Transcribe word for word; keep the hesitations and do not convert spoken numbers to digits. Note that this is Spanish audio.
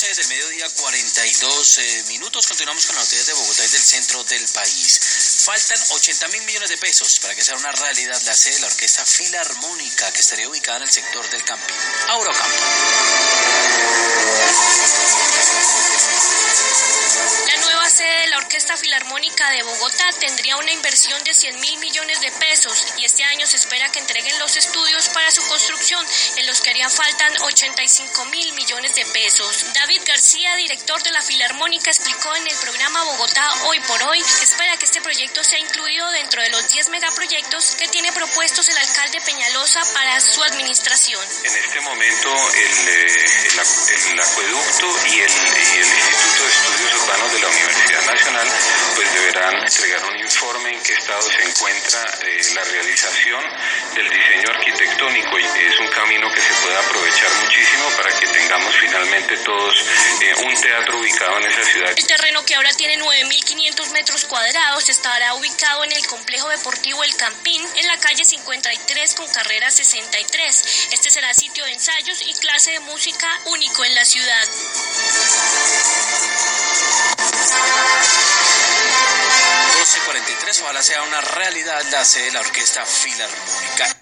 once del mediodía, cuarenta y dos eh, minutos. Continuamos con las noticias de Bogotá y del centro del país. Faltan ochenta mil millones de pesos para que sea una realidad la sede de la Orquesta Filarmónica, que estaría ubicada en el sector del Campín. Aura Ocampo. La nueva sede de la Orquesta Filarmónica de Bogotá tendría una inversión de cien mil millones de pesos y este año se espera que entreguen los estudios para su construcción, en los que harían faltan ochenta y cinco mil millones de pesos. David García, director de la Filarmónica, explicó en el programa Bogotá Hoy por Hoy que espera que este proyecto sea incluido dentro de los diez megaproyectos que tiene propuestos el alcalde Peñalosa para su administración. En este momento el, el, el acueducto y el, y el Instituto de Estudios Urbanos de la Universidad Nacional pues deberán entregar un informe en qué estado se encuentra eh, la realización del diseño arquitectónico, y es un camino que se puede aprovechar muchísimo para que tengamos finalmente todos eh, un teatro ubicado en esa ciudad. El terreno, que ahora tiene nueve mil quinientos metros cuadrados, estará ubicado en el complejo deportivo El Campín, en la calle cincuenta y tres con carrera sesenta y tres. Este será sitio de ensayos y clase de música único en la ciudad. doce cuarenta y tres, ojalá sea una realidad la sede de la Orquesta Filarmónica.